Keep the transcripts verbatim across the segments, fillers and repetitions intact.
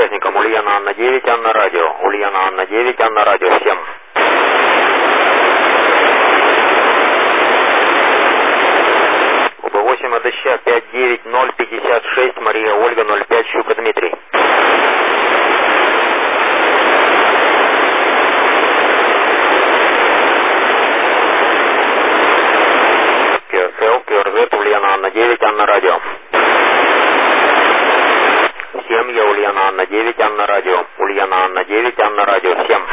участникам. Ульяна Анна девять, Анна радио. Ульяна Анна девять, Анна радио. Всем. УБ восемь АДЩ пять девять ноль пятьдесят шесть, Мария Ольга ноль пять, Щука Дмитрий. КРЗ, Ульяна Анна девять, Анна радио. Семья, Ульяна Анна девять, Анна радио. Ульяна Анна девять, Анна радио. Всем.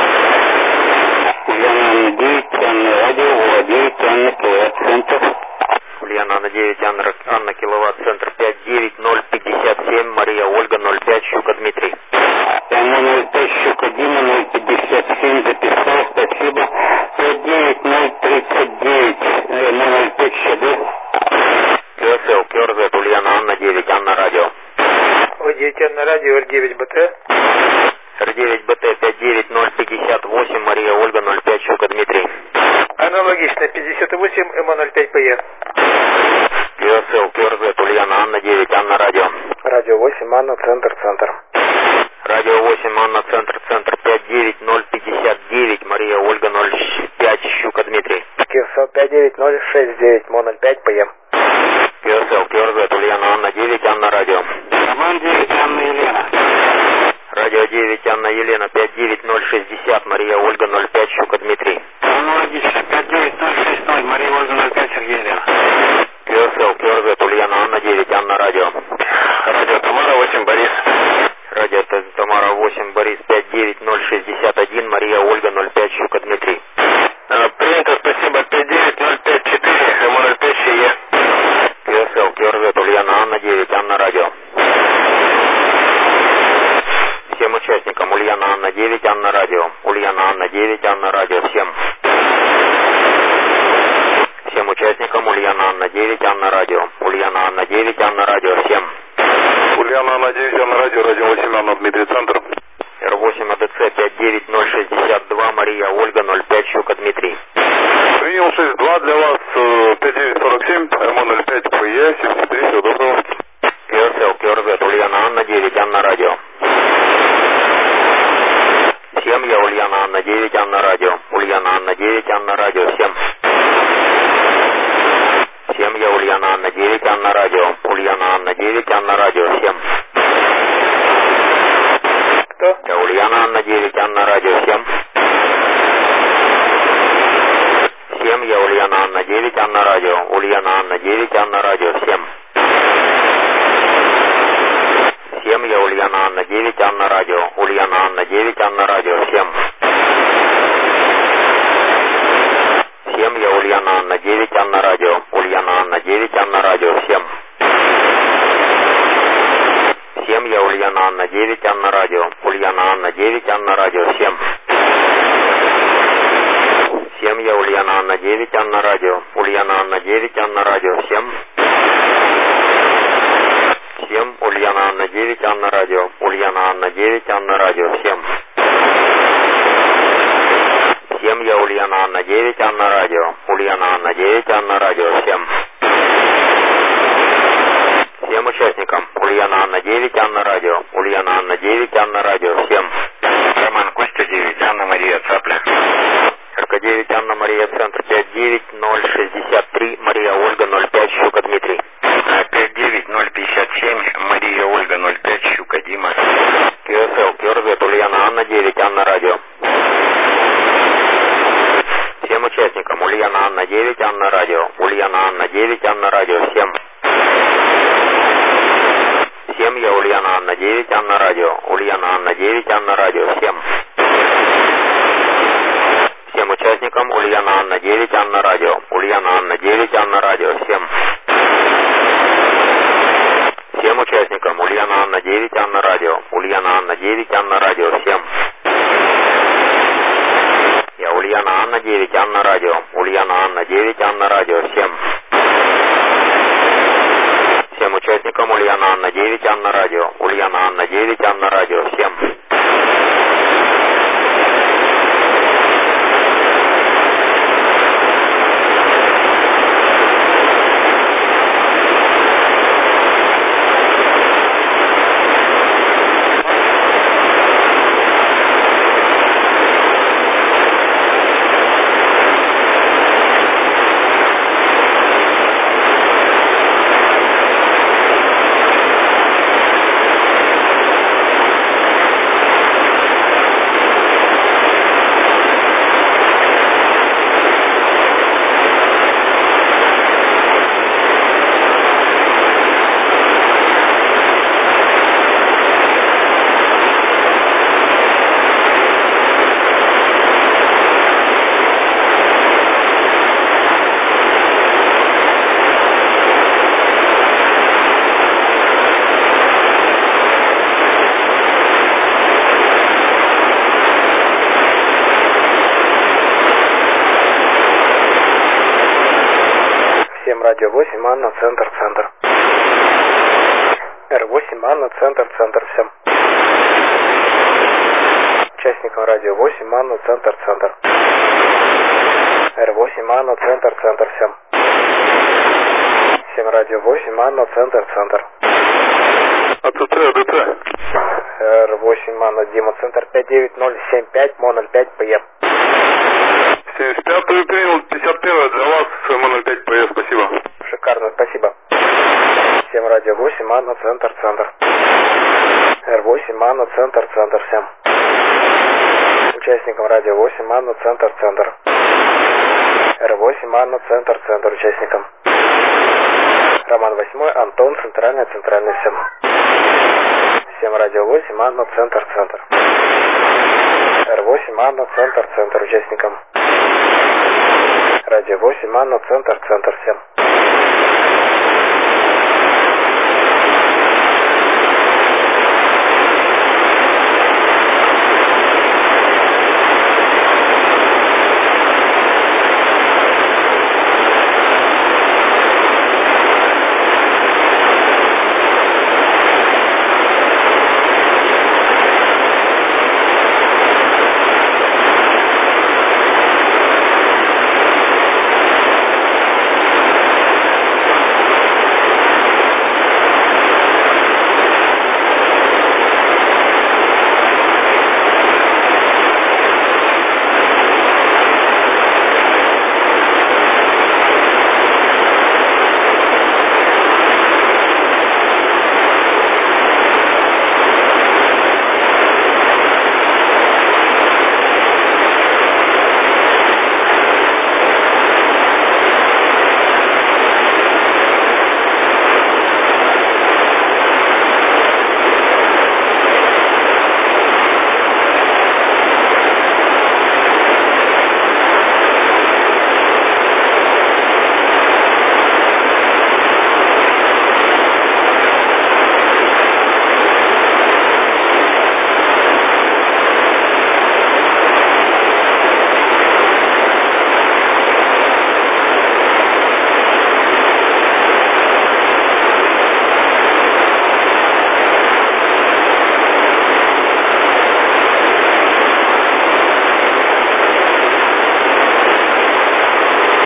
Ульяна Анна девять, Анна радио, Ула девять, Анна киловатт центр. Ульяна Анна девять, Анна, Анна киловатт центр пять девять ноль пятьдесят семь, Мария Ольга ноль пять, Щука Дмитрий. Анна ноль пять, Щука Дима ноль пятьдесят семь, записал, спасибо. пять девять ноль тридцать девять, ноль пять ЩД. КСЛ, КРЗ, Ульяна Анна девять, Анна радио. О девять, Анна радио, Р девять БТ. Р девять БТ пять девять ноль пятьдесят восемь, Мария Ольга ноль пять, Щука Дмитрий. Аналогично, пятьдесят восемь, ЭМА ноль пять ПЕ. КСЛ, КРЗ, Ульяна Анна девять, Анна радио. Радио восемь, Анна, центр, центр. Радио восемь, Анна, центр, центр пять девять ноль пятьдесят девять, Мария Ольга ноль пять, Щука Дмитрий. КСЛ пять девять ноль шесть девять, МО ноль пять ПЕ. КСЛ, КРЗ, Ульяна Анна девять, Анна радио. Роман девять, Анна Елена. Радио девять, Анна Елена пять девять ноль шестьдесят, Мария Ольга ноль пять, Щука Дмитрий. Аналогично, пять девять ноль шесть ноль, Мария Ольга ноль пять, Сергей Елена. КСЛ, КРЗ, Ульяна Анна девять, Анна радио. Радио Тамара восемь, Борис. Радио Тамара восемь, Борис пять девять ноль шестьдесят один, Мария Ольга ноль пять, Щука Дмитрий. Принято, спасибо, пять девять ноль пять четыре, ЭМА ноль пять ЩЕ. КСЛ, КРЗ, Ульяна Анна девять, Анна радио. Всем участникам. Ульяна Анна девять, Анна радио. Ульяна Анна девять, Анна радио. Всем. Всем участникам. Ульяна Анна девять, Анна радио. Ульяна Анна девять, Анна радио. Всем. Ульяна Анна девять, Анна радио, радио восемь, Анна Дмитрий, центр. Р восемь АДЦ пять девять ноль шестьдесят два, Мария Ольга ноль пять, Щука Дмитрий. Принял шесть два для вас, пять девять сорок семь, ЭМА ноль пять ПЕ, семьдесят три, всего доброго. КСЛ, КРЗ, Ульяна Анна девять, Анна радио. Семья, Ульяна Анна девять, Анна радио. Ульяна Анна девять, Анна радио. Всем. Семья, Ульяна Анна девять, Анна радио. Ульяна Анна девять, Анна радио. Всем. Кто? Я Ульяна Анна девять, Анна радио. Всем. Семья, Ульяна Анна девять, Анна радио. Ульяна Анна девять, Анна радио. Всем. Семья, Ульяна Анна девять, Анна радио. Ульяна Анна девять, Анна радио. Всем. Семья, Ульяна Анна девять, Анна радио. Ульяна Анна девять, Анна радио. Всем. Семья, Ульяна Анна девять, Анна радио. Ульяна Анна девять, Анна радио. Всем. Семья, Ульяна Анна девять, Анна радио. Ульяна Анна девять, Анна радио. Всем. Всем. Ульяна Анна девять, Анна радио. Ульяна Анна девять, Анна радио. Всем. Семья, Ульяна Анна девять, Анна радио. Ульяна Анна девять, Анна радио. Всем. Всем участникам. Ульяна Анна девять, Анна радио. Ульяна Анна девять, Анна радио. Всем. Роман Костя девять, Анна Мария Цапля. РК девять, Анна Мария, центр пять девять ноль шестьдесят три, Мария Ольга ноль пять, Щука Дмитрий. пять девять ноль пятьдесят семь, Мария Ольга ноль пять, Щука Дима. КСЛ, КРЗ, Ульяна Анна девять, Анна радио. Всем участникам. Ульяна Анна девять, Анна радио. Ульяна Анна девять, Анна радио. Всем. Семья, Ульяна Анна девять, Анна радио. Ульяна Анна девять, Анна радио. Всем. Всем участникам. Ульяна Анна девять, Анна радио. Ульяна Анна девять, Анна радио. Всем. Всем участникам. Ульяна Анна девять, Анна радио. Ульяна Анна девять, Анна радио. Всем. Я Ульяна Анна девять, Анна радио. Ульяна Анна девять, Анна радио. Всем. Всем участникам. Ульяна Анна девять, Анна радио. Ульяна Анна девять, Анна радио. Всем. радио восемь, Анна, центр, центр. Р восемь, Анна, центр, центр, всем. Участникам радио восемь, Анна, центр, центр. Р восемь, Анна, центр, центр, всем. Всем радио восемь, Анна, центр, центр. АЦЦ, АДЦ. Р восемь, Анна, Дима, центр пять девять ноль семь пять, мо ноль пять ПЕ. семьдесят пятую принял, пятьдесят первая для вас, мо ноль пять ПЕ, спасибо. Шикарно, спасибо. Всем радио восемь, Анна, центр, центр. Р восемь, Анна, центр, центр, всем. Участникам радио восемь, Анна, центр, центр. Р восемь, Анна, центр, центр, участникам. Роман восемь, Антон, центральный, центральный, всем. Всем радио восемь, Анна, центр, центр. Р восемь, Анна, центр, центр, участникам. Радио восемь, Анна, центр, центр, всем.